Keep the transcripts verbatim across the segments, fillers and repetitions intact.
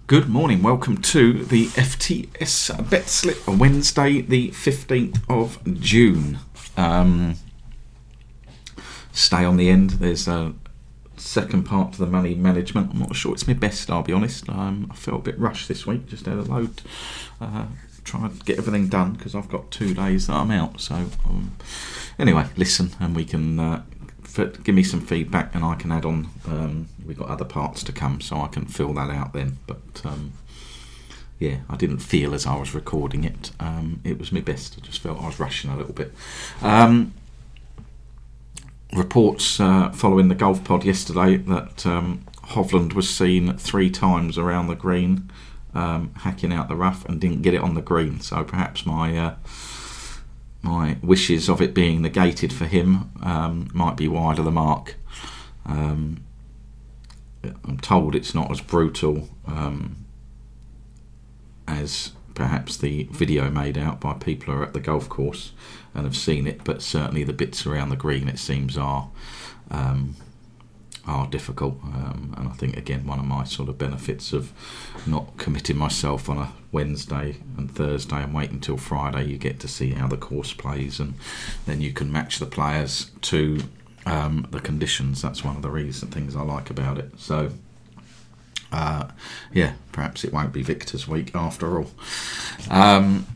Good morning, welcome to the F T S Bet Slip on Wednesday the fifteenth of June. Um, stay on the end, there's a second part to the money management. I'm not sure it's my best, I'll be honest. Um, I felt a bit rushed this week, just had a load, uh, trying to get everything done because I've got two days that I'm out. So um, anyway, listen and we can... Uh, give me some feedback and I can add on. Um, we've got other parts to come, so I can fill that out then. But um, yeah, I didn't feel as I was recording it. Um, it was my best. I just felt I was rushing a little bit. Um, reports uh, following the golf pod yesterday that um, Hovland was seen three times around the green, um, hacking out the rough and didn't get it on the green. So perhaps my... Uh, My wishes of it being negated for him um, might be wide of the mark. Um, I'm told it's not as brutal um, as perhaps the video made out by people who are at the golf course and have seen it, but certainly the bits around the green, it seems, are um, are difficult. Um, and I think, again, one of my sort of benefits of not committing myself on a Wednesday and Thursday and waiting until Friday, you get to see how the course plays and then you can match the players to um, the conditions. That's one of the reason things I like about it. So uh, yeah, perhaps it won't be Victor's week after all. um,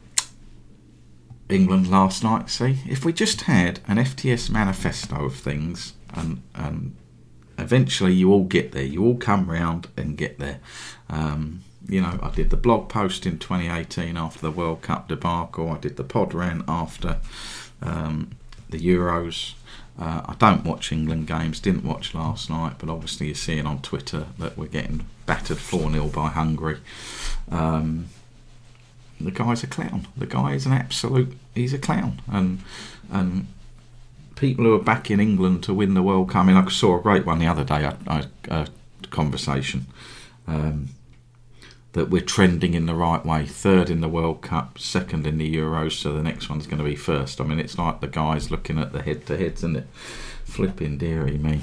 England last night, see, if we just had an F T S manifesto of things and and eventually you all get there, you all come round and get there. Um, you know, I did the blog post in twenty eighteen after the World Cup debacle. I did the pod rant after um, the Euros. Uh, I don't watch England games, didn't watch last night, but obviously you're seeing on Twitter that we're getting battered four nil by Hungary. Um, the guy's a clown. The guy is an absolute, he's a clown. And and people who are backing England to win the World Cup, I mean, I saw a great one the other day, a, a, a conversation, um, that we're trending in the right way. Third in the World Cup, second in the Euros, so the next one's going to be first. I mean, it's like the guys looking at the head-to-heads, isn't it? Flipping dearie me.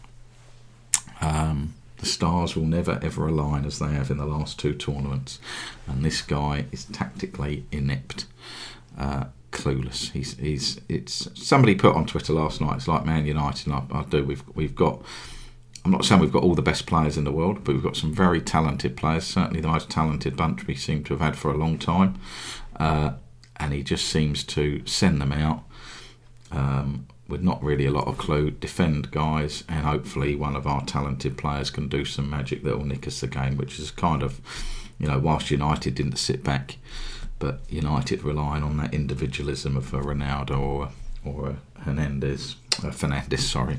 Um, the stars will never ever align as they have in the last two tournaments, and this guy is tactically inept. Uh, clueless. He's he's it's somebody put on Twitter last night, it's like Man United, and I, I do we've we've got I'm not saying we've got all the best players in the world, but we've got some very talented players, certainly the most talented bunch we seem to have had for a long time, uh, and he just seems to send them out um, with not really a lot of clue, defend guys, and hopefully one of our talented players can do some magic that will nick us the game, which is kind of, you know, whilst United didn't sit back, but United relying on that individualism of a Ronaldo or or a Hernandez, uh, Fernandes, sorry,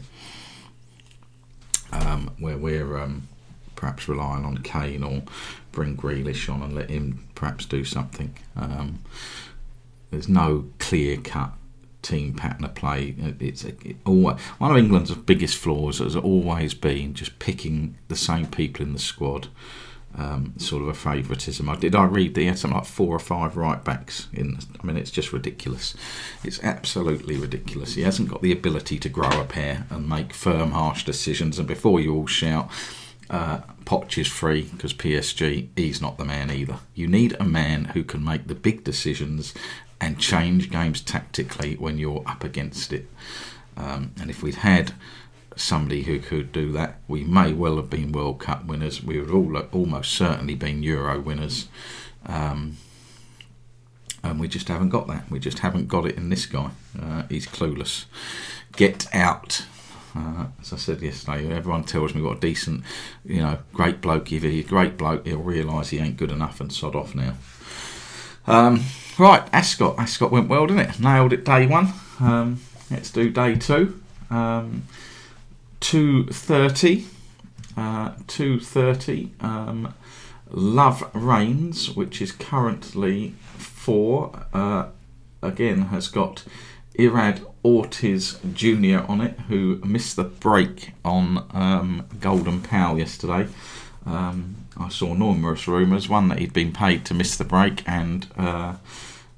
um, where we're um, perhaps relying on Kane or bring Grealish on and let him perhaps do something. Um, there's no clear-cut team pattern of play. It's a, it always, one of England's biggest flaws has always been just picking the same people in the squad. Um, sort of a favouritism. I did. I read that he had something like four or five right backs in. I mean, it's just ridiculous. It's absolutely ridiculous. He hasn't got the ability to grow a pair and make firm, harsh decisions. And before you all shout, uh, Poch is free because P S G, he's not the man either. You need a man who can make the big decisions and change games tactically when you're up against it. Um, and if we'd had somebody who could do that, we may well have been World Cup winners. We would all almost certainly been Euro winners, um, and we just haven't got that. We just haven't got it in this guy. Uh, he's clueless. Get out. Uh, as I said yesterday, everyone tells me what a decent, you know, great bloke. If he's a great bloke, he'll realise he ain't good enough and sod off now. Um, right, Ascot. Ascot went well, didn't it? Nailed it day one. Um, let's do day two. Um, two thirty uh, two thirty um, Love Reigns, which is currently four, uh, again has got Irad Ortiz Junior on it, who missed the break on um, Golden Pal yesterday. um, I saw numerous rumours, one that he'd been paid to miss the break, and uh,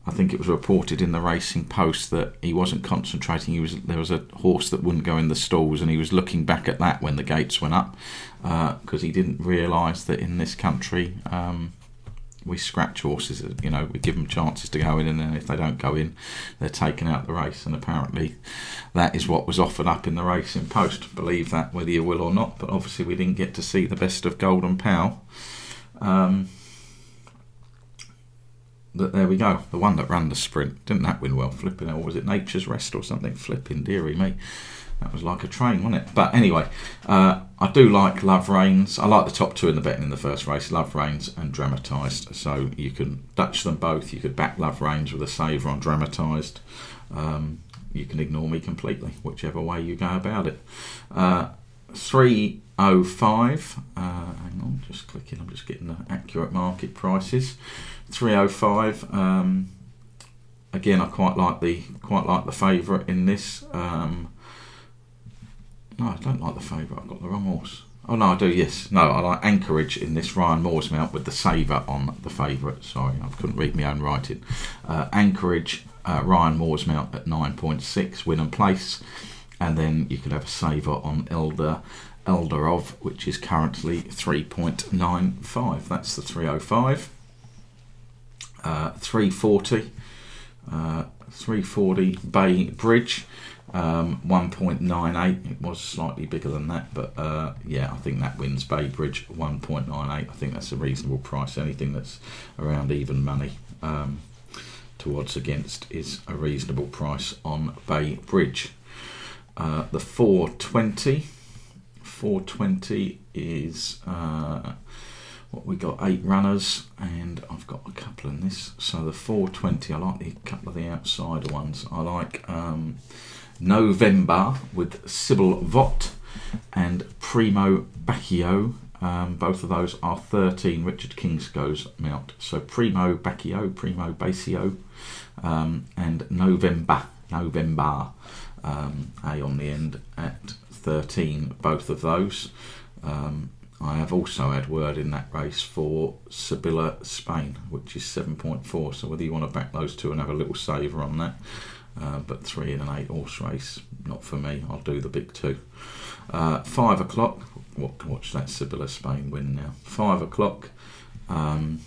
I think it was reported in the Racing Post that he wasn't concentrating. He was there was a horse that wouldn't go in the stalls, and he was looking back at that when the gates went up, because uh, he didn't realise that in this country um, we scratch horses. You know, we give them chances to go in, and then if they don't go in, they're taken out the race. And apparently, that is what was offered up in the Racing Post. Believe that whether you will or not. But obviously, we didn't get to see the best of Golden Pal. Um, But there we go. The one that ran the sprint, didn't that win well? Flipping, or was it Nature's Rest or something? Flipping, dearie me. That was like a train, wasn't it? But anyway, uh, I do like Love Reigns. I like the top two in the betting in the first race, Love Reigns and Dramatised. So you can Dutch them both. You could back Love Reigns with a saver on Dramatised. Um, you can ignore me completely, whichever way you go about it. Uh, three oh five. Uh, hang on, just clicking. I'm just getting the accurate market prices. three oh five. Um, again, I quite like the quite like the favourite in this. Um, no, I don't like the favourite. I've got the wrong horse. Oh no, I do. Yes, no, I like Anchorage in this. Ryan Moore's mount with the saver on the favourite. Sorry, I couldn't read my own writing. Uh, Anchorage, uh, Ryan Moore's mount at nine point six, win and place, and then you could have a saver on Elder. Elderov, which is currently three point nine five. That's the three oh five. Uh, three forty. Uh, three forty Bay Bridge. Um, one point nine eight. It was slightly bigger than that, but uh, yeah, I think that wins Bay Bridge. one point nine eight. I think that's a reasonable price. Anything that's around even money um, to odds against is a reasonable price on Bay Bridge. Uh, the four twenty. four twenty is uh, what we got, eight runners, and I've got a couple in this. So the four twenty, I like the couple of the outsider ones. I like um, November with Sybil Vott and Primo Bacchio. Um, both of those are thirteen Richard Kingsco's mount. So Primo Bacchio, Primo Bacchio, um, and November, November, um, A on the end at thirteen, both of those. Um, I have also had word in that race for Sibylla Spain, which is seven point four. So whether you want to back those two and have a little saver on that, uh, but three in an eight horse race, not for me. I'll do the big two. Uh, five o'clock. What? Watch that Sibylla Spain win now. Five o'clock. Um,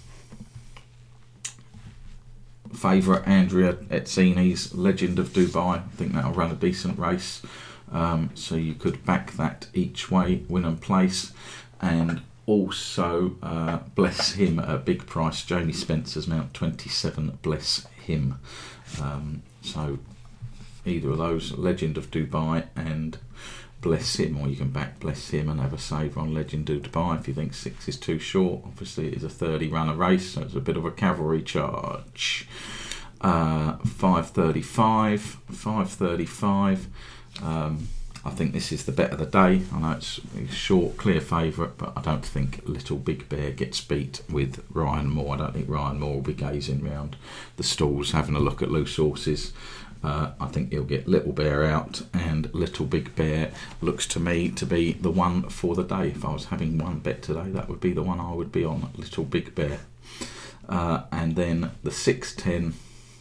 Favourite Andrea Etzini's Legend of Dubai. I think that'll run a decent race. Um, so you could back that each way, win and place, and also uh, Bless Him at a big price. Jamie Spencer's mount twenty-seven, Bless Him. Um, so either of those, Legend of Dubai and Bless Him, or you can back Bless Him and have a saver on Legend of Dubai if you think six is too short. Obviously it is a thirty runner race, so it's a bit of a cavalry charge. Uh, five thirty-five, five thirty-five. Um, I think this is the bet of the day. I know it's a short, clear favourite, but I don't think Little Big Bear gets beat with Ryan Moore. I don't think Ryan Moore will be gazing round the stalls, having a look at loose horses. Uh, I think he'll get Little Bear out, and Little Big Bear looks to me to be the one for the day. If I was having one bet today, that would be the one I would be on, Little Big Bear. Uh, and then the six ten.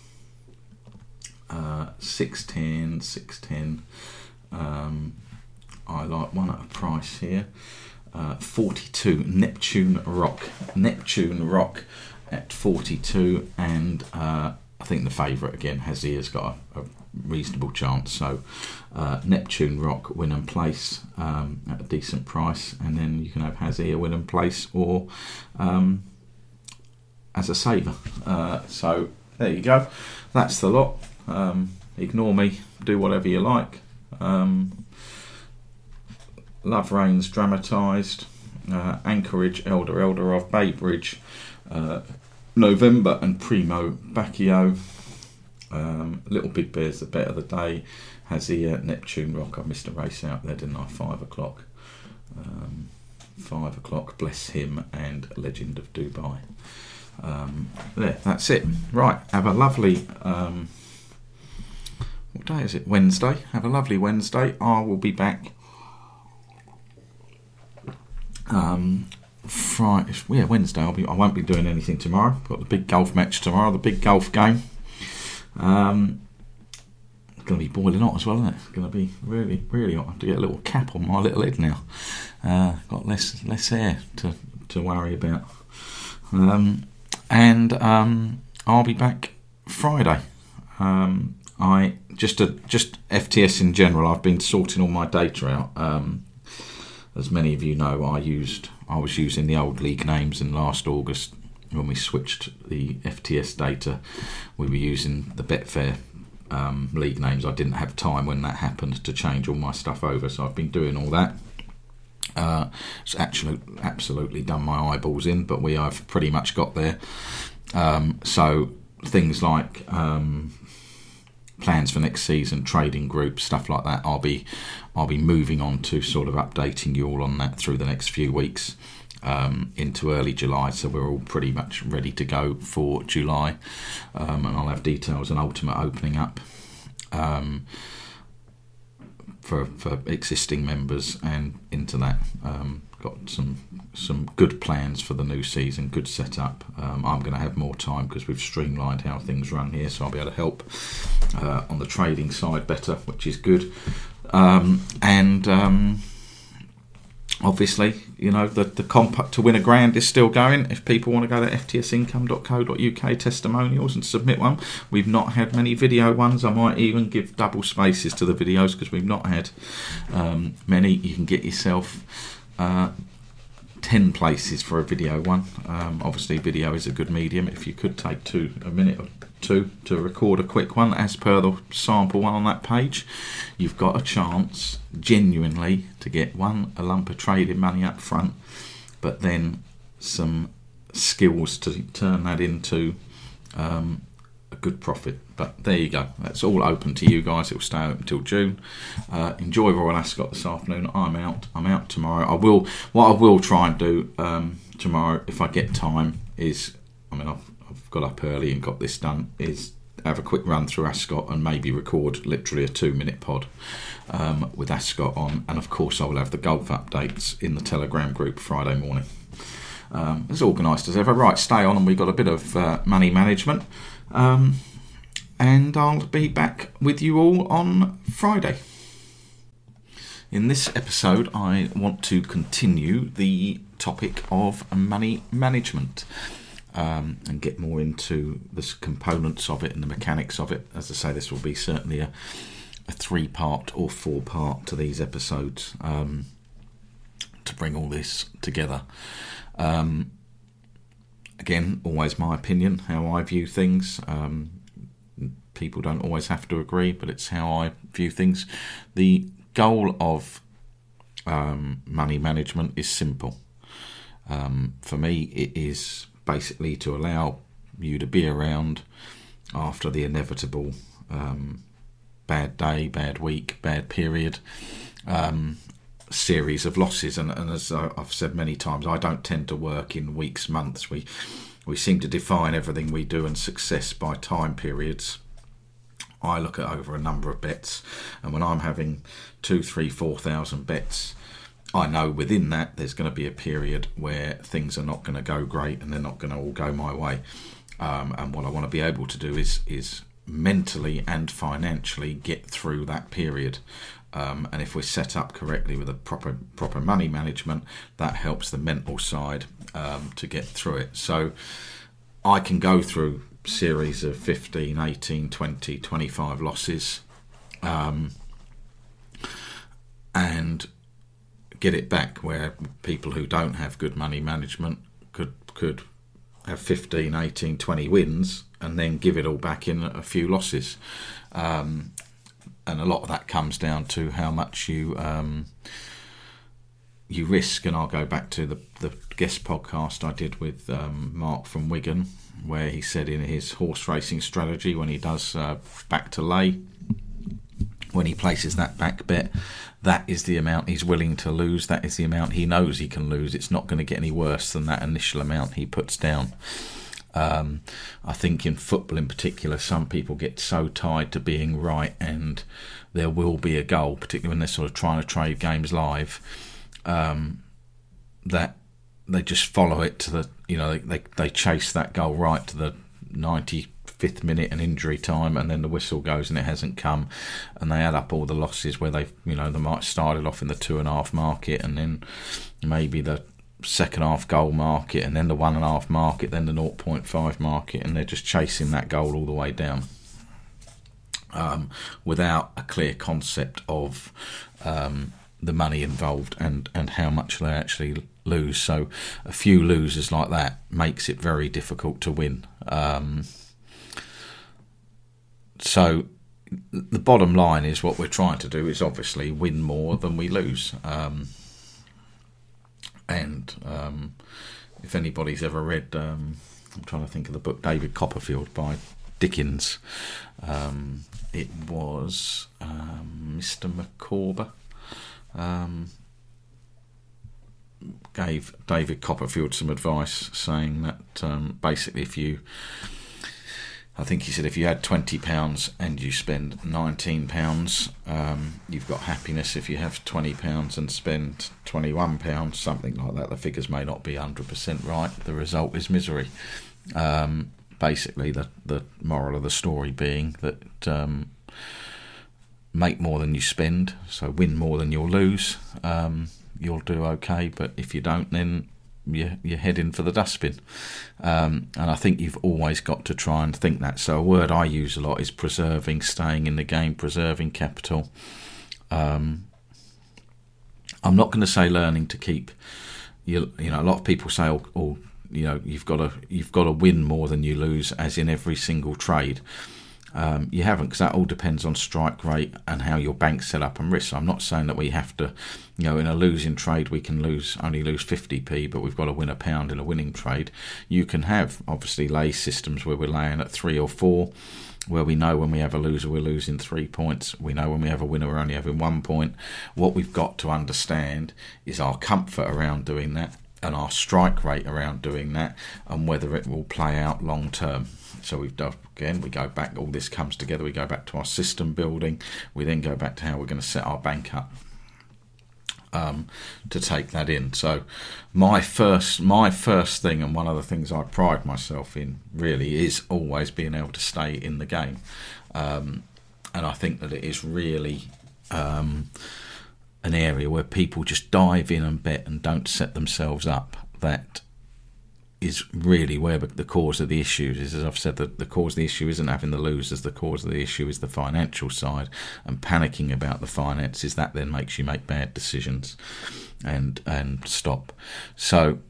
Uh, six ten, six ten. Um, I like one at a price here. Uh, forty-two, Neptune Rock. Neptune Rock at forty-two, and uh, I think the favourite again, Hazier's got a, a reasonable chance. So uh, Neptune Rock, win and place um, at a decent price, and then you can have Hazier win and place, or um, as a saver. Uh, so there you go. That's the lot. Um, ignore me, do whatever you like. Um, Love Reigns Dramatised, uh, Anchorage, Elder Elderov, Bay Bridge, uh, November and Primo Bacchio. Um, Little Big Bear's the bet of the day. Hazier, Neptune Rock. I missed a race out there, didn't I? Five o'clock. Um, five o'clock, Bless Him, and Legend of Dubai. Um, there, that's it. Right, have a lovely... Um, What day is it? Wednesday. Have a lovely Wednesday. I will be back. Um, Friday. Yeah, Wednesday. I'll be. I won't be doing anything tomorrow. Got the big golf match tomorrow. The big golf game. Um, it's going to be boiling hot as well, isn't it? It's going to be really, really hot. I have to get a little cap on my little head now. Uh, got less less hair to, to worry about. Um, and um, I'll be back Friday. Um, I just a, just F T S in general. I've been sorting all my data out. Um, as many of you know, I used I was using the old league names in last August when we switched the F T S data. We were using the Betfair um, league names. I didn't have time when that happened to change all my stuff over, so I've been doing all that. Uh, it's actually absolutely done my eyeballs in, but we have pretty much got there. Um, so things like um, plans for next season, trading groups, stuff like that. I'll be I'll be moving on to sort of updating you all on that through the next few weeks um, into early July. So we're all pretty much ready to go for July, um, and I'll have details on Ultimate opening up. Um, For, for existing members and into that. Um, got some some good plans for the new season, good setup. Um, I'm going to have more time because we've streamlined how things run here, so I'll be able to help uh, on the trading side better, which is good. Um, and um, obviously, you know, the, the comp to win a grand is still going. If people want to go to f t s income dot co dot u k testimonials and submit one, we've not had many video ones. I might even give double spaces to the videos because we've not had um, many. You can get yourself uh, ten places for a video one. Um, obviously, video is a good medium. If you could take two a minute or two to record a quick one as per the sample one on that page, you've got a chance genuinely to get one, a lump of trading money up front, but then some skills to turn that into um, a good profit. But there you go, that's all open to you guys. It will stay open until June. Uh, enjoy Royal Ascot this afternoon. I'm out I'm out tomorrow. I will what I will try and do um, tomorrow if I get time is, I mean I've I've got up early and got this done, is have a quick run through Ascot and maybe record literally a two minute pod um, with Ascot on, and of course I will have the golf updates in the Telegram group Friday morning. Um, as organised as ever. Right, stay on, and we've got a bit of uh, money management, um, and I'll be back with you all on Friday. In this episode I want to continue the topic of money management. Um, and get more into the components of it and the mechanics of it. As I say, this will be certainly a, a three-part or four-part to these episodes um, to bring all this together. Um, again, always my opinion, how I view things. Um, people don't always have to agree, but it's how I view things. The goal of um, money management is simple. Um, for me, it is basically to allow you to be around after the inevitable um, bad day, bad week, bad period, um, series of losses. And, and as I've said many times, I don't tend to work in weeks, months. We we seem to define everything we do and success by time periods. I look at over a number of bets, and when I'm having two, three, four thousand bets, I know within that there's going to be a period where things are not going to go great and they're not going to all go my way. Um, and what I want to be able to do is is mentally and financially get through that period. Um, and if we're set up correctly with a proper proper money management, that helps the mental side um, to get through it. So I can go through series of fifteen, eighteen, twenty, twenty-five losses um, and get it back, where people who don't have good money management could could have fifteen, eighteen, twenty wins and then give it all back in a few losses. Um, and a lot of that comes down to how much you um, you risk. And I'll go back to the, the guest podcast I did with um, Mark from Wigan, where he said in his horse racing strategy, when he does uh, back to lay, when he places that back bet, that is the amount he's willing to lose. That is the amount he knows he can lose. It's not going to get any worse than that initial amount he puts down. Um, I think in football in particular, some people get so tied to being right, and there will be a goal, particularly when they're sort of trying to trade games live, um, that they just follow it to the, you know, they, they, they chase that goal right to the ninety fifth minute and injury time, and then the whistle goes and it hasn't come, and they add up all the losses where they've, you know, they might started off in the two and a half market, and then maybe the second half goal market, and then the one and a half market, then the zero point five market, and they're just chasing that goal all the way down, um, without a clear concept of um, the money involved and, and how much they actually lose. So a few losers like that makes it very difficult to win. Um, so the bottom line is, what we're trying to do is obviously win more than we lose. Um, And um, if anybody's ever read, um, I'm trying to think of the book, David Copperfield by Dickens. Um, it was um, Mister Micawber um, gave David Copperfield some advice, saying that um, basically if you, I think he said, if you had twenty pounds and you spend nineteen pounds, um, you've got happiness. If you have twenty pounds and spend twenty-one pounds, something like that, the figures may not be one hundred percent right, the result is misery. Um, basically, the, the moral of the story being that um, make more than you spend, so win more than you'll lose. Um, you'll do okay, but if you don't, then you're, you're heading for the dustbin. Um, and I think you've always got to try and think that. So a word I use a lot is preserving, staying in the game, preserving capital. Um, I'm not going to say learning to keep, you, you know, a lot of people say, oh, oh, you know, you've got to you've got to win more than you lose, as in every single trade. Um, you haven't, because that all depends on strike rate and how your bank's set up and risk. So I'm not saying that we have to, you know, in a losing trade we can lose only lose fifty p, but we've got to win a pound in a winning trade. You can have obviously lay systems where we're laying at three or four, where we know when we have a loser we're losing three points. We know when we have a winner we're only having one point. What we've got to understand is our comfort around doing that, and our strike rate around doing that, and whether it will play out long term. So we've done, again, we go back, all this comes together, we go back to our system building, we then go back to how we're going to set our bank up um, to take that in. So my first my first thing, and one of the things I pride myself in really, is always being able to stay in the game. Um, and I think that it is really um, an area where people just dive in and bet and don't set themselves up. That is really where the cause of the issue is. As I've said, the, the cause of the issue isn't having the losers. The cause of the issue is the financial side, and panicking about the finances. That then makes you make bad decisions and and stop. So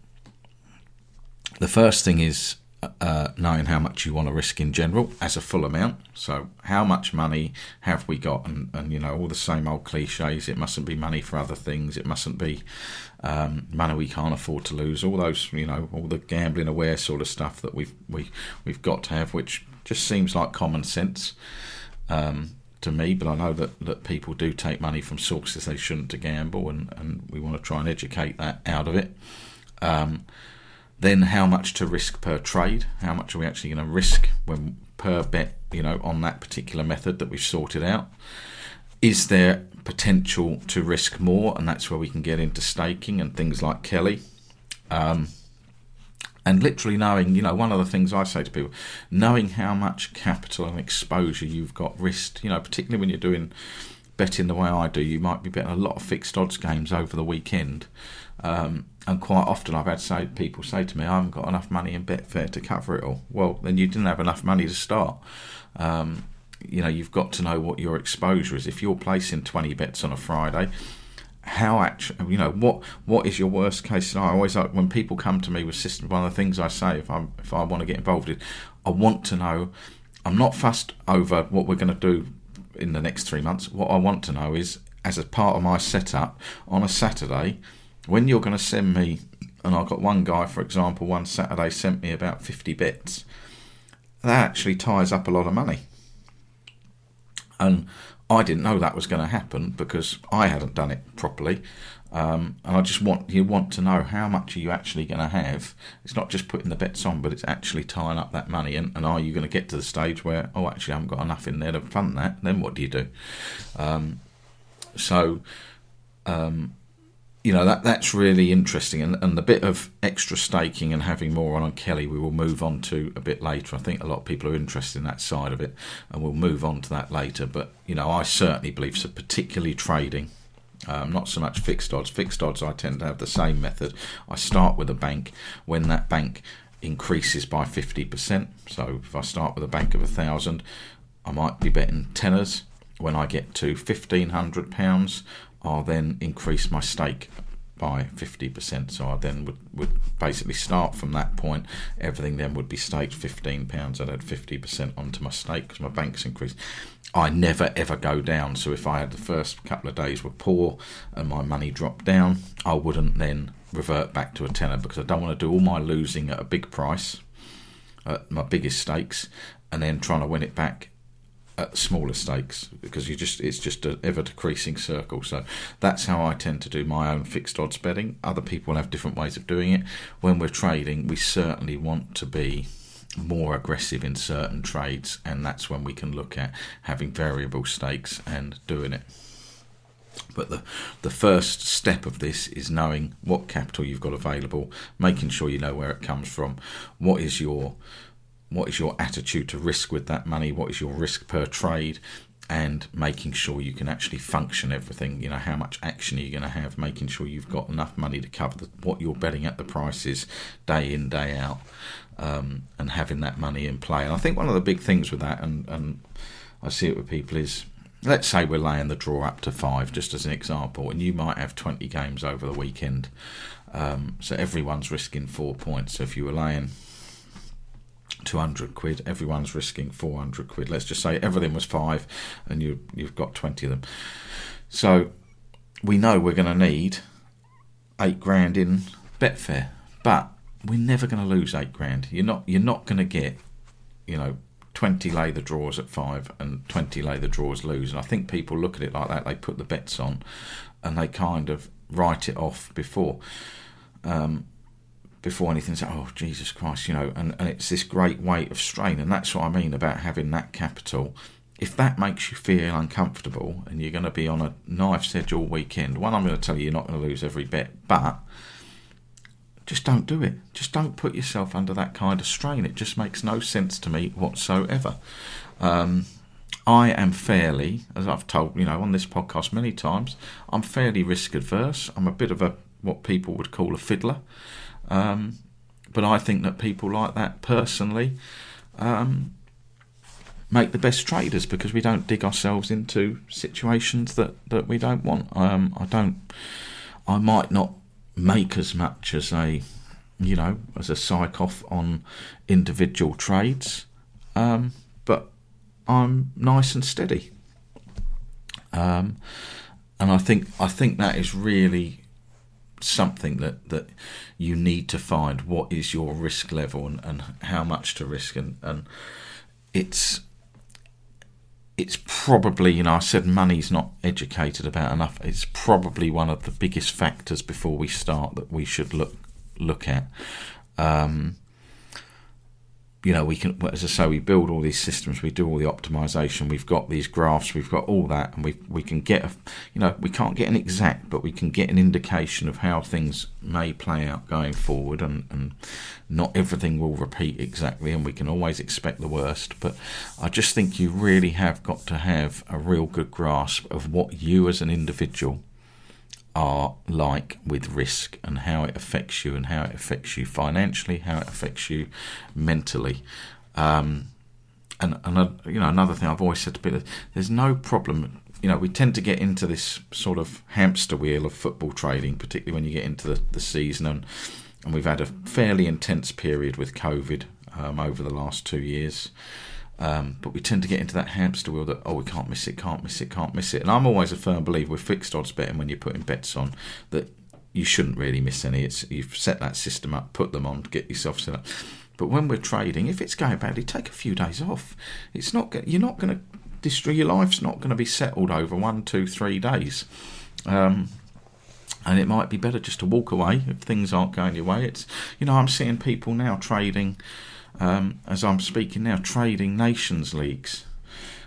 the first thing is uh, knowing how much you want to risk in general as a full amount. So how much money have we got? And, and you know, all the same old cliches. It mustn't be money for other things. It mustn't be um, money we can't afford to lose. All those, you know, all the gambling aware sort of stuff that we've we we've got to have, which just seems like common sense um, to me. But I know that, that people do take money from sources they shouldn't to gamble, and, and we want to try and educate that out of it. Um, Then how much to risk per trade? How much are we actually going to risk when per bet, you know, on that particular method that we've sorted out? Is there potential to risk more? And that's where we can get into staking and things like Kelly. Um, and literally knowing, you know, one of the things I say to people, knowing how much capital and exposure you've got risked, you know, particularly when you're doing betting the way I do, you might be betting a lot of fixed odds games over the weekend. Um, and quite often I've had say, people say to me, I haven't got enough money in Betfair to cover it all. Well, then you didn't have enough money to start. Um, you know, you've got to know what your exposure is. If you're placing twenty bets on a Friday, how actually, you know, what what is your worst case scenario? I always like, when people come to me with systems, one of the things I say if I'm if I want to get involved in, I want to know. I'm not fussed over what we're going to do in the next three months. What I want to know is, as a part of my setup on a Saturday, when you're going to send me, and I've got one guy, for example, one Saturday sent me about fifty bets. That actually ties up a lot of money. And I didn't know that was going to happen because I hadn't done it properly. Um, and I just want, you want to know how much are you actually going to have. It's not just putting the bets on, but it's actually tying up that money. And, and are you going to get to the stage where, oh, actually I haven't got enough in there to fund that? Then what do you do? Um, so... Um, you know, that that's really interesting. And, and the bit of extra staking and having more on on Kelly, we will move on to a bit later. I think a lot of people are interested in that side of it, and we'll move on to that later. But, you know, I certainly believe, so particularly trading, um, not so much fixed odds. Fixed odds, I tend to have the same method. I start with a bank. When that bank increases by fifty percent, so if I start with a bank of a thousand, I might be betting tenors. When I get to fifteen hundred pounds, I'll then increase my stake by fifty percent. So I then would, would basically start from that point. Everything then would be staked fifteen pounds. I'd add fifty percent onto my stake because my bank's increased. I never ever go down. So if I had the first couple of days were poor and my money dropped down, I wouldn't then revert back to a tenner, because I don't want to do all my losing at a big price, at my biggest stakes, and then trying to win it back at smaller stakes, because you just it's just an ever decreasing circle. So that's how I tend to do my own fixed odds betting. Other people have different ways of doing it. When we're trading, we certainly want to be more aggressive in certain trades, and that's when we can look at having variable stakes and doing it. But the the first step of this is knowing what capital you've got available, making sure you know where it comes from, what is your what is your attitude to risk with that money, what is your risk per trade, and making sure you can actually function everything. You know, how much action are you going to have, making sure you've got enough money to cover the, what you're betting at the prices day in, day out, um, and having that money in play. And I think one of the big things with that, and, and I see it with people, is let's say we're laying the draw up to five, just as an example, and you might have twenty games over the weekend. Um, so everyone's risking four points. So if you were laying two hundred quid, everyone's risking four hundred quid. Let's just say everything was five and you, you've got twenty of them. So we know we're going to need eight grand in Betfair, but we're never going to lose eight grand. You're not, you're not going to get, you know, twenty lay the draws at five and twenty lay the draws lose. And I think people look at it like that. They put the bets on and they kind of write it off before um, before anything. Say, oh, Jesus Christ, you know, and, and it's this great weight of strain. And that's what I mean about having that capital. If that makes you feel uncomfortable and you're going to be on a knife's edge all weekend, one, I'm going to tell you you're not going to lose every bet, but just don't do it. Just don't put yourself under that kind of strain. It just makes no sense to me whatsoever. Um, I am fairly, as I've told, you know, on this podcast many times, I'm fairly risk adverse. I'm a bit of a, what people would call a fiddler. Um, but I think that people like that personally um, make the best traders, because we don't dig ourselves into situations that, that we don't want. Um, I don't, I might not make as much as a, you know, as a psych off on individual trades, um, but I'm nice and steady, um, and I think I think that is really something that, that you need to find. What is your risk level and, and how much to risk, and, and it's it's probably, you know, I said money's not educated about enough. It's probably one of the biggest factors before we start that we should look look at. Um, you know, we can, as I say, we build all these systems, we do all the optimization, we've got these graphs, we've got all that, and we we can get, a, you know, we can't get an exact, but we can get an indication of how things may play out going forward, and, and not everything will repeat exactly, and we can always expect the worst. But I just think you really have got to have a real good grasp of what you as an individual are like with risk, and how it affects you, and how it affects you financially, how it affects you mentally. Um, and, and uh, you know, another thing I've always said to people, there's no problem. You know, we tend to get into this sort of hamster wheel of football trading, particularly when you get into the, the season, and, and we've had a fairly intense period with COVID um, over the last two years. Um, but we tend to get into that hamster wheel that, oh, we can't miss it, can't miss it, can't miss it. And I'm always a firm believer with fixed odds betting, when you're putting bets on, that you shouldn't really miss any. It's, you've set that system up, put them on, get yourself set up. But when we're trading, if it's going badly, take a few days off. It's not, you're not going to destroy your life's not going to be settled over one, two, three days. Um, and it might be better just to walk away if things aren't going your way. It's, you know, I'm seeing people now trading. Um, as I'm speaking now, trading Nations Leagues,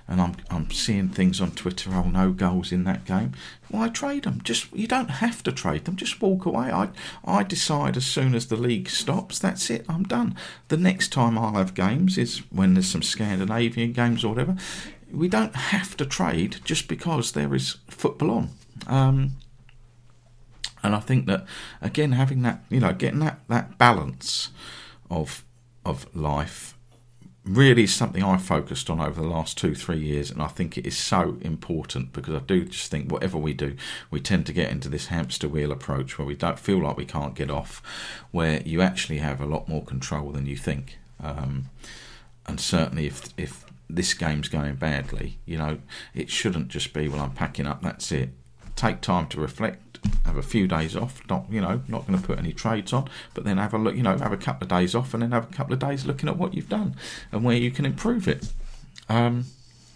and I'm I'm seeing things on Twitter. Oh, no goals in that game. Why trade them? Just you don't have to trade them. Just walk away. I I decide as soon as the league stops. That's it. I'm done. The next time I'll have games is when there's some Scandinavian games or whatever. We don't have to trade just because there is football on. Um, and I think that again, having that, you know, getting that, that balance of of life really is something I focused on over the last two, three years, and I think it is so important because I do just think whatever we do, we tend to get into this hamster wheel approach where we don't feel like we can't get off, where you actually have a lot more control than you think. Um, and certainly if if this game's going badly, you know, it shouldn't just be, well, I'm packing up, that's it. Take time to reflect, have a few days off, not, you know, not going to put any trades on, but then have a look, you know, have a couple of days off and then have a couple of days looking at what you've done and where you can improve it. Um,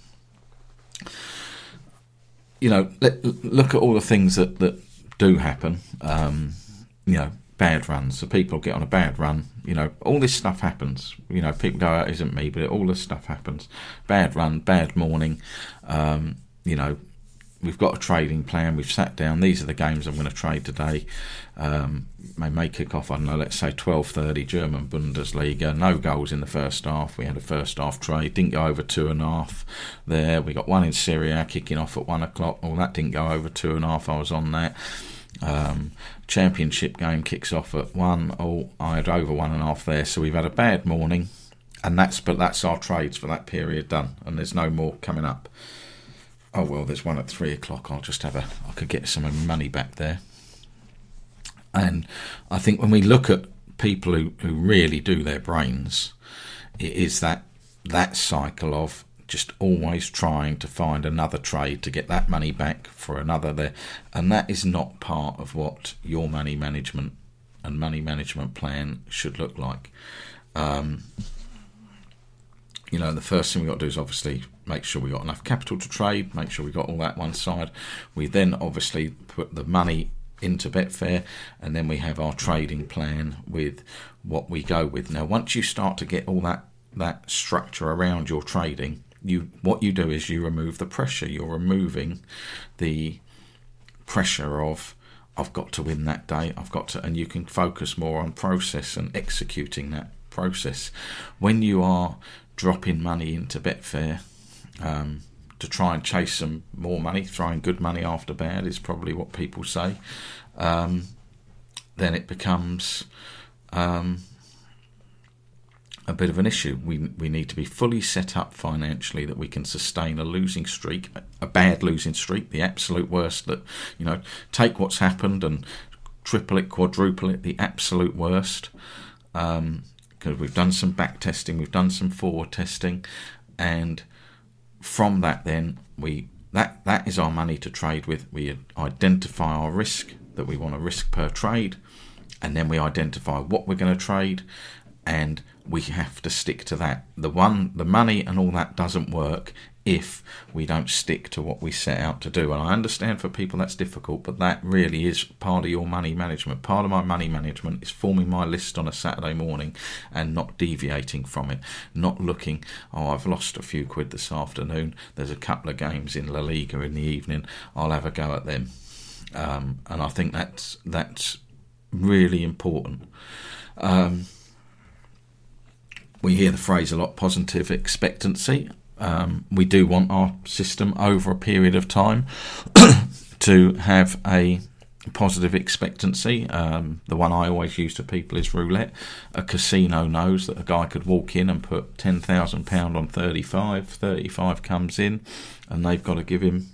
you know, let, look at all the things that, that do happen, um, you know, bad runs. So people get on a bad run, you know, all this stuff happens. You know, people go, oh, it isn't me, but all this stuff happens. Bad run, bad morning, um, you know, we've got a trading plan, we've sat down, these are the games I'm going to trade today. Um, they may kick off, I don't know, let's say twelve thirty, German Bundesliga, no goals in the first half. We had a first half trade, didn't go over two and a half there. We got one in Serie A kicking off at one o'clock. Well, that didn't go over two and a half, I was on that. Um, championship game kicks off at one. Oh, I had over one and a half there. So we've had a bad morning, and that's but that's our trades for that period done, and there's no more coming up. Oh well, there's one at three o'clock. I'll just have a. I could get some of my money back there. And I think when we look at people who, who really do their brains, it is that that cycle of just always trying to find another trade to get that money back for another there, and that is not part of what your money management and money management plan should look like. Um, you know, the first thing we've got to do is obviously make sure we've got enough capital to trade, make sure we've got all that one side. We then obviously put the money into Betfair, and then we have our trading plan with what we go with. Now, once you start to get all that, that structure around your trading, you what you do is you remove the pressure. You're removing the pressure of I've got to win that day, I've got to, and you can focus more on process and executing that process. When you are dropping money into Betfair um, to try and chase some more money, throwing good money after bad is probably what people say, um, then it becomes um, a bit of an issue. We we need to be fully set up financially that we can sustain a losing streak, a bad losing streak, the absolute worst. That, you know, take what's happened and triple it, quadruple it, the absolute worst. Um, because we've done some back testing, we've done some forward testing, and from that then we that that is our money to trade with. We identify our risk that we want to risk per trade, and then we identify what we're going to trade, and we have to stick to that. The one, the money and all that doesn't work if we don't stick to what we set out to do. And I understand for people that's difficult, but that really is part of your money management. Part of my money management is forming my list on a Saturday morning and not deviating from it. Not looking, oh, I've lost a few quid this afternoon, there's a couple of games in La Liga in the evening, I'll have a go at them. Um, and I think that's that's really important. Um, we hear the phrase a lot, positive expectancy. Um, we do want our system over a period of time to have a positive expectancy. Um, the one I always use to people is roulette. A casino knows that a guy could walk in and put ten thousand pounds on thirty-five. thirty-five comes in and they've got to give him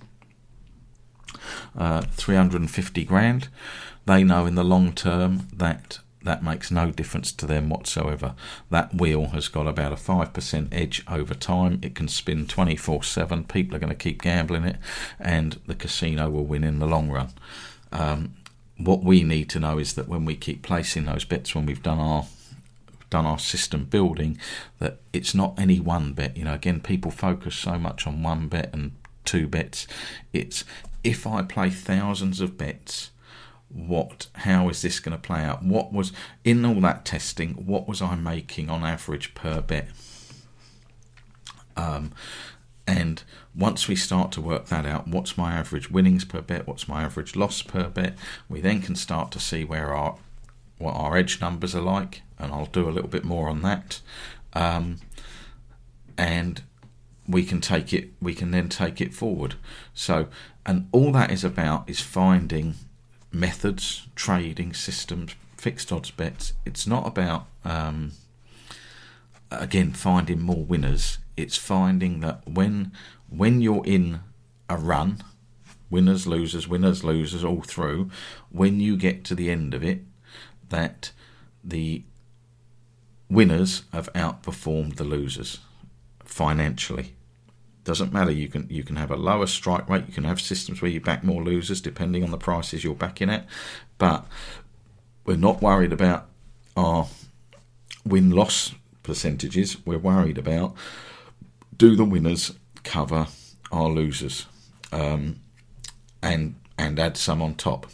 uh, three hundred fifty grand. They know in the long term that that makes no difference to them whatsoever. That wheel has got about a five percent edge over time. It can spin twenty-four seven. People are going to keep gambling it, and the casino will win in the long run. Um, what we need to know is that when we keep placing those bets, when we've done our done our system building, that it's not any one bet. You know, again, people focus so much on one bet and two bets. It's if I play thousands of bets, what how is this going to play out? What was in all that testing, what was I making on average per bet? Um, And once we start to work that out, what's my average winnings per bet, what's my average loss per bet, we then can start to see where our what our edge numbers are like, and I'll do a little bit more on that. Um, and we can take it, we can then take it forward. So, and all that is about is finding methods, trading systems, fixed odds bets. It's not about, um, again, finding more winners. It's finding that when when you're in a run, winners, losers, winners, losers, all through, when you get to the end of it, that the winners have outperformed the losers financially. Doesn't matter, you can you can have a lower strike rate, you can have systems where you back more losers depending on the prices you're backing at, but we're not worried about our win-loss percentages. We're worried about, do the winners cover our losers, um, and and add some on top.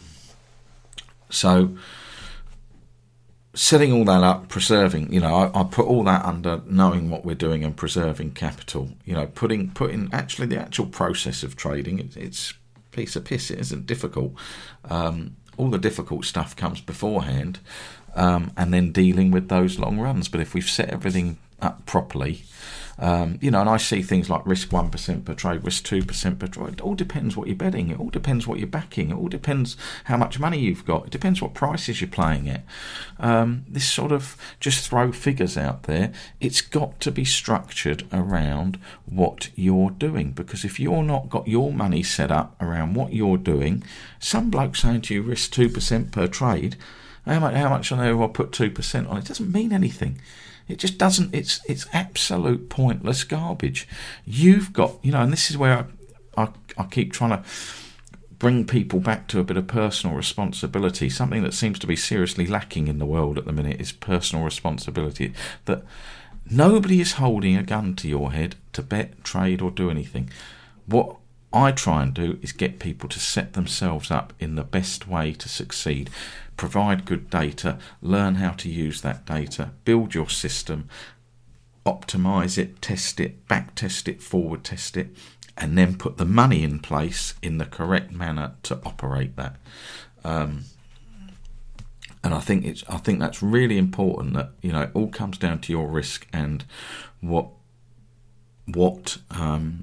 So setting all that up, preserving, you know, I, I put all that under knowing what we're doing and preserving capital. You know, putting putting actually the actual process of trading, it, it's a piece of piss. It isn't difficult. Um, all the difficult stuff comes beforehand, um, and then dealing with those long runs. But if we've set everything up properly, Um, you know, and I see things like risk one percent per trade, risk two percent per trade. It all depends what you're betting. It all depends what you're backing. It all depends how much money you've got. It depends what prices you're playing at. Um, this sort of just throw figures out there. It's got to be structured around what you're doing, because if you're not got your money set up around what you're doing, some bloke saying to you risk two percent per trade, how much, how much on there will I put two percent on? It doesn't mean anything. It just doesn't, it's it's absolute pointless garbage. You've got, you know, and this is where I, I, I keep trying to bring people back to a bit of personal responsibility. Something that seems to be seriously lacking in the world at the minute is personal responsibility. That nobody is holding a gun to your head to bet, trade or do anything. What I try and do is get people to set themselves up in the best way to succeed. Provide good data, learn how to use that data, build your system, optimize it, test it, back test it, forward test it, and then put the money in place in the correct manner to operate that. Um, and I think it's I think that's really important, that, you know, it all comes down to your risk and what what um,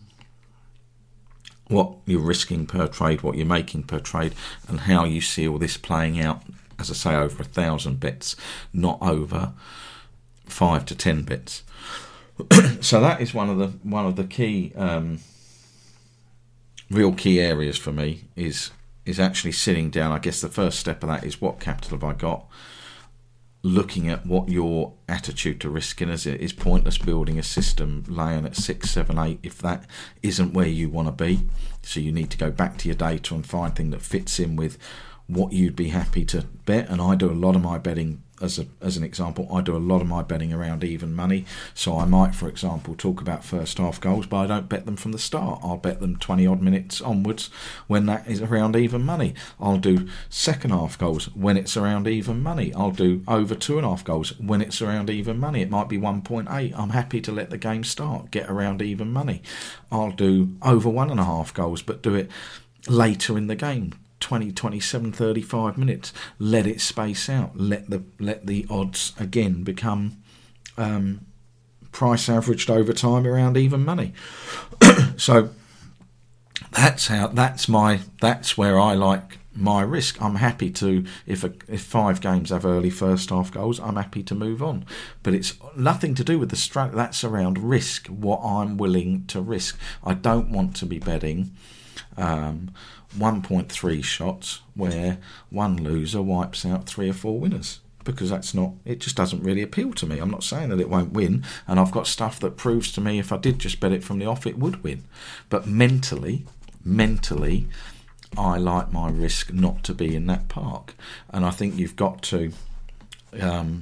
what you're risking per trade, what you're making per trade, and how you see all this playing out, as I say, over a thousand bets, not over five to ten bets. So that is one of the one of the key, um, real key areas for me, is is actually sitting down. I guess the first step of that is, what capital have I got? Looking at what your attitude to risking is. It is pointless building a system laying at six, seven, eight if that isn't where you want to be. So you need to go back to your data and find thing that fits in with what you'd be happy to bet. And I do a lot of my betting, as a as an example, I do a lot of my betting around even money. So I might, for example, talk about first half goals, but I don't bet them from the start. I'll bet them twenty odd minutes onwards when that is around even money. I'll do second half goals when it's around even money. I'll do over two and a half goals when it's around even money. It might be one point eight. I'm happy to let the game start, get around even money. I'll do over one and a half goals, but do it later in the game. twenty, twenty-seven, thirty-five minutes. Let it space out. Let the let the odds again become um, price averaged over time around even money. So that's how. That's my. That's where I like my risk. I'm happy to, if a, if five games have early first half goals, I'm happy to move on. But it's nothing to do with the strat. That's around risk. What I'm willing to risk. I don't want to be betting Um, one point three shots where one loser wipes out three or four winners, because that's not, it just doesn't really appeal to me. I'm not saying that it won't win, and I've got stuff that proves to me if I did just bet it from the off, it would win. But mentally, mentally, I like my risk not to be in that park. And I think you've got to um,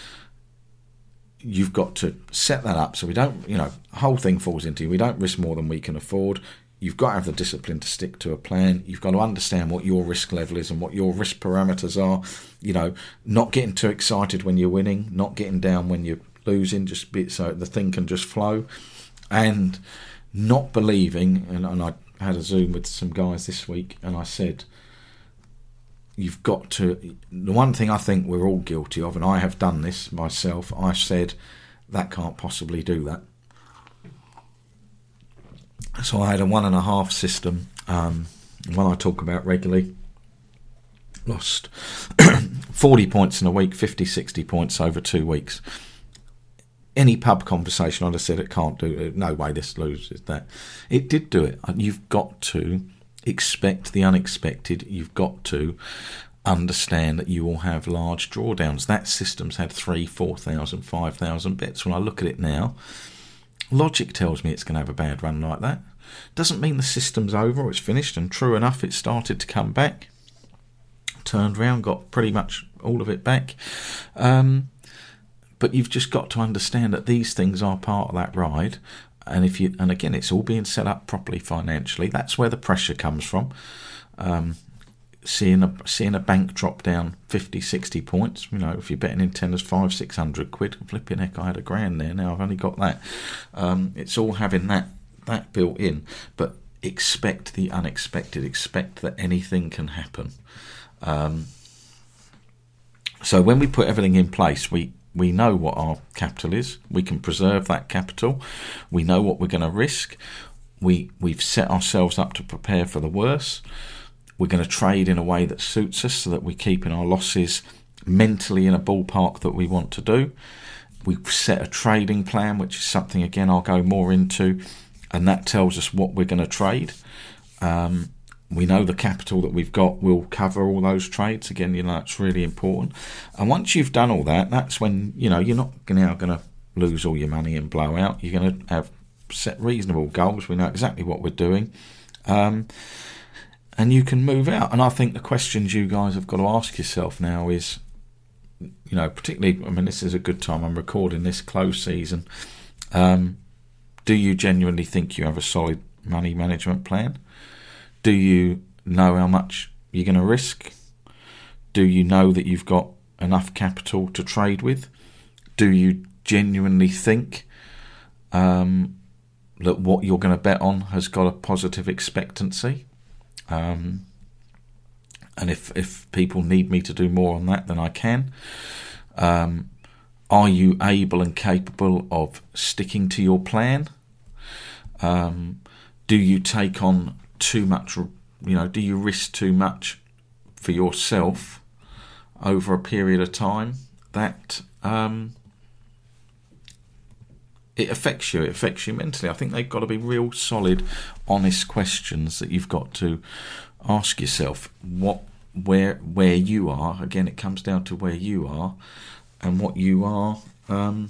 you've got to set that up so we don't, you know, the whole thing falls into, we don't risk more than we can afford. You've got to have the discipline to stick to a plan. You've got to understand what your risk level is and what your risk parameters are. You know, not getting too excited when you're winning, not getting down when you're losing, just be, so the thing can just flow. and not believing, and, and I had a Zoom with some guys this week, and I said, you've got to, the one thing I think we're all guilty of, and I have done this myself, I said, that can't possibly do that. So I had a one and a half system, um, one I talk about regularly, lost forty points in a week, fifty, sixty points over two weeks. Any pub conversation I'd have said it can't do it, no way this loses that. It did do it. You've got to expect the unexpected. You've got to understand that you will have large drawdowns. That system's had three, four thousand, five thousand bits. When I look at it now, logic tells me it's going to have a bad run like that. Doesn't mean the system's over or it's finished, and true enough, it started to come back, turned round, got pretty much all of it back. Um, but you've just got to understand that these things are part of that ride. And if you, and again, it's all being set up properly financially. That's where the pressure comes from. Um, seeing a seeing a bank drop down fifty, sixty points. You know, if you're betting in tennis, five, six hundred quid. Flipping heck, I had a grand there. Now I've only got that. Um, it's all having that that built in. But expect the unexpected. Expect that anything can happen. Um, so when we put everything in place, we. We know what our capital is. We can preserve that capital. We know what we're going to risk. We, we've set ourselves up to prepare for the worst. We're going to trade in a way that suits us so that we're keeping our losses mentally in a ballpark that we want to do. We've set a trading plan, which is something, again, I'll go more into, and that tells us what we're going to trade. Um, We know the capital that we've got will cover all those trades. Again, you know, that's really important. And once you've done all that, that's when, you know, you're not now going to lose all your money and blow out. You're going to have set reasonable goals. We know exactly what we're doing. Um, and you can move out. And I think the questions you guys have got to ask yourself now is, you know, particularly, I mean, this is a good time. I'm recording this close season. Um, do you genuinely think you have a solid money management plan? Do you know how much you're going to risk? Do you know that you've got enough capital to trade with? Do you genuinely think um, that what you're going to bet on has got a positive expectancy? Um, and if, if people need me to do more on that, then I can. Um, are you able and capable of sticking to your plan? Um, do you take on too much, you know, do you risk too much for yourself over a period of time? That um, it affects you, it affects you mentally. I think they've got to be real solid, honest questions that you've got to ask yourself. What, where, where you are, again, it comes down to where you are and what you are um,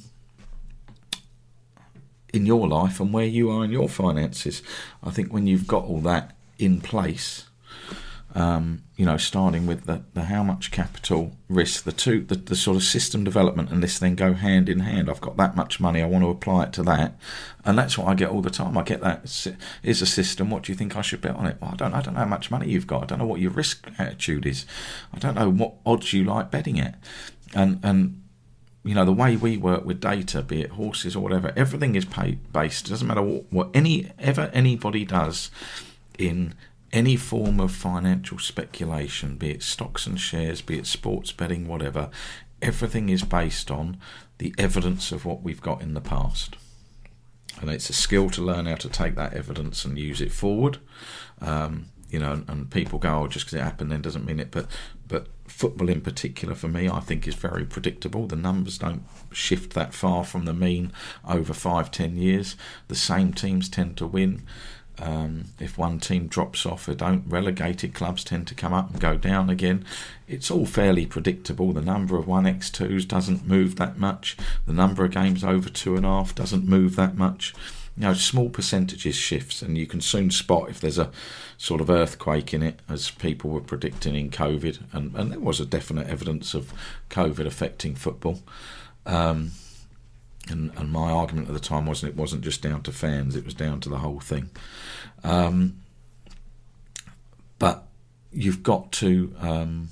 in your life and where you are in your finances. I think when you've got all that in place, um, you know, starting with the, the how much capital risk, the two, the, the sort of system development and this then go hand in hand. I've got that much money, I want to apply it to that. And that's what I get all the time. I get that, is a system, what do you think I should bet on it? Well, I don't, I don't know how much money you've got. I don't know what your risk attitude is. I don't know what odds you like betting at. And, and, you know, the way we work with data, be it horses or whatever, everything is pay based. It doesn't matter what, what any ever anybody does in any form of financial speculation, be it stocks and shares, be it sports betting, whatever. Everything is based on the evidence of what we've got in the past. And it's a skill to learn how to take that evidence and use it forward. Um, you know, and people go, oh, just because it happened then doesn't mean it. But but football in particular, for me, I think is very predictable. The numbers don't shift that far from the mean over five, ten years. The same teams tend to win. Um, if one team drops off, they don't. Relegated clubs tend to come up and go down again. It's all fairly predictable. The number of one by twos doesn't move that much. The number of games over two and a half doesn't move that much. You know, small percentages shifts, and you can soon spot if there's a sort of earthquake in it, as people were predicting in COVID, and, and there was a definite evidence of COVID affecting football. Um, and, and my argument at the time wasn't it wasn't just down to fans, it was down to the whole thing. Um, but you've got to um,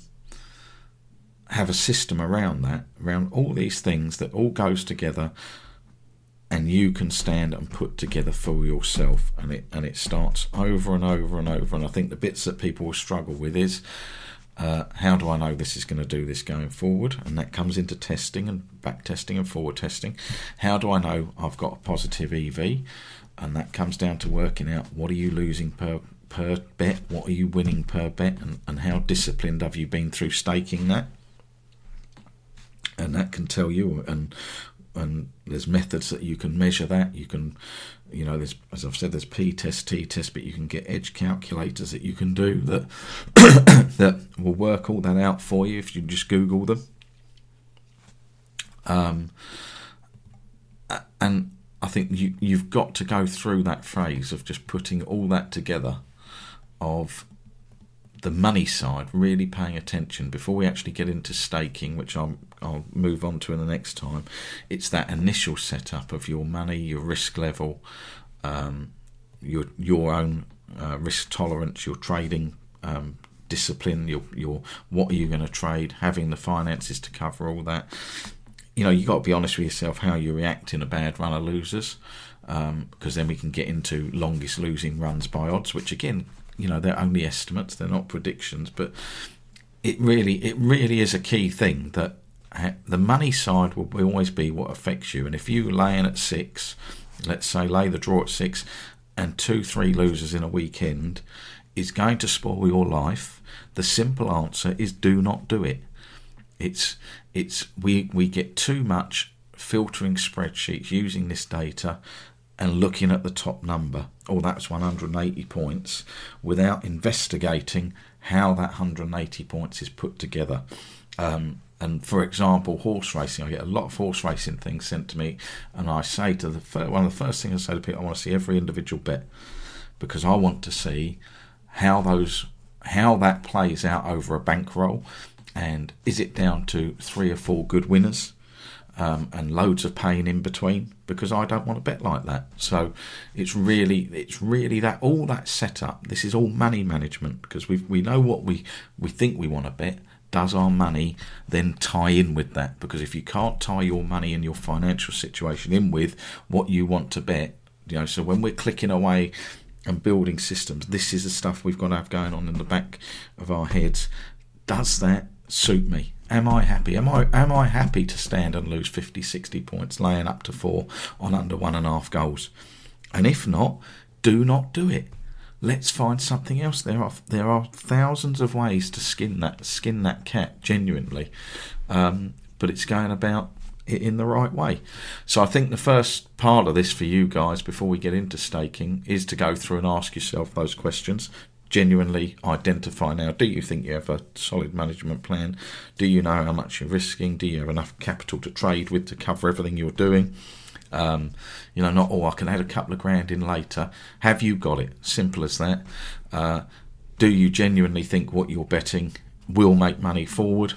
have a system around that, around all these things that all goes together. and you can stand and put together for yourself, and it and it starts over and over and over. And I think the bits that people will struggle with is, uh, how do I know this is going to do this going forward? And that comes into testing and back testing and forward testing. How do I know I've got a positive E V? And that comes down to working out, what are you losing per per bet, what are you winning per bet, and, and how disciplined have you been through staking that? And that can tell you, and and there's methods that you can measure that. You can, you know, there's, as I've said, there's P-test, T-test, but you can get edge calculators that you can do that that will work all that out for you if you just Google them. Um, and I think you, you've got to go through that phase of just putting all that together, of the money side, really paying attention before we actually get into staking, which I'll, I'll move on to in the next time. It's that initial setup of your money, your risk level, um, your your own uh, risk tolerance, your trading um, discipline, your your what are you going to trade, having the finances to cover all that. You know, you got to be honest with yourself how you react in a bad run of losers, um, because then we can get into longest losing runs by odds, which again, you know, they're only estimates, they're not predictions, but it really it really is a key thing that the money side will always be what affects you. And if you lay in at six, let's say lay the draw at six, and two, three losers in a weekend is going to spoil your life, the simple answer is do not do it. It's it's we we get too much filtering spreadsheets using this data and looking at the top number, oh, that's one hundred eighty points, without investigating how that one hundred eighty points is put together. Um, and for example, horse racing, I get a lot of horse racing things sent to me, and I say to the first, one of the first things I say to people, I want to see every individual bet, because I want to see how those how that plays out over a bankroll, and is it down to three or four good winners? Um, and loads of pain in between, because I don't want to bet like that. So it's really, it's really that all that setup. This is all money management, because we we know what we we think we want to bet. Does our money then tie in with that? Because if you can't tie your money and your financial situation in with what you want to bet, you know. So when we're clicking away and building systems, this is the stuff we've got to have going on in the back of our heads. Does that suit me? Am I happy? Am I am I happy to stand and lose fifty, sixty points, laying up to four on under one and a half goals? And if not, do not do it. Let's find something else. There are there are thousands of ways to skin that skin that cat genuinely, um, but it's going about it in the right way. So I think the first part of this for you guys, before we get into staking, is to go through and ask yourself those questions. Genuinely identify now, do you think you have a solid management plan? Do you know how much you're risking? Do you have enough capital to trade with to cover everything you're doing? Um, you know, not, oh, I can add a couple of grand in later. Have you got it? Simple as that. Uh, do you genuinely think what you're betting will make money forward?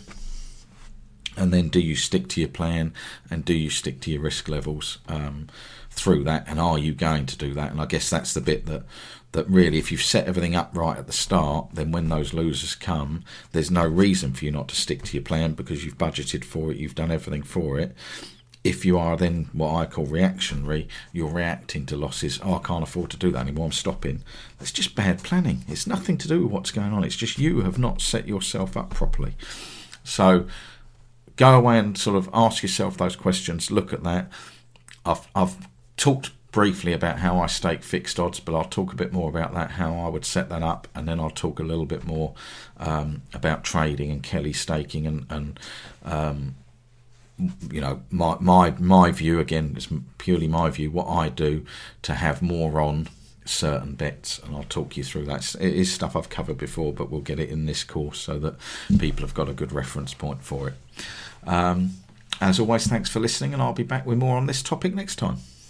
And then do you stick to your plan, and do you stick to your risk levels um, through that? And are you going to do that? And I guess that's the bit that that really, if you've set everything up right at the start, then when those losers come, there's no reason for you not to stick to your plan, because you've budgeted for it, you've done everything for it. If you are then what I call reactionary, you're reacting to losses. Oh, I can't afford to do that anymore, I'm stopping. That's just bad planning. It's nothing to do with what's going on. It's just you have not set yourself up properly. So go away and sort of ask yourself those questions. Look at that. I've I've talked briefly about how I stake fixed odds, but I'll talk a bit more about that, how I would set that up, and then I'll talk a little bit more um, about trading and Kelly staking and, and um, you know, my my my view, again, it's purely my view, what I do to have more on certain bets, and I'll talk you through that. It is stuff I've covered before, but we'll get it in this course so that people have got a good reference point for it. Um, as always, thanks for listening, and I'll be back with more on this topic next time.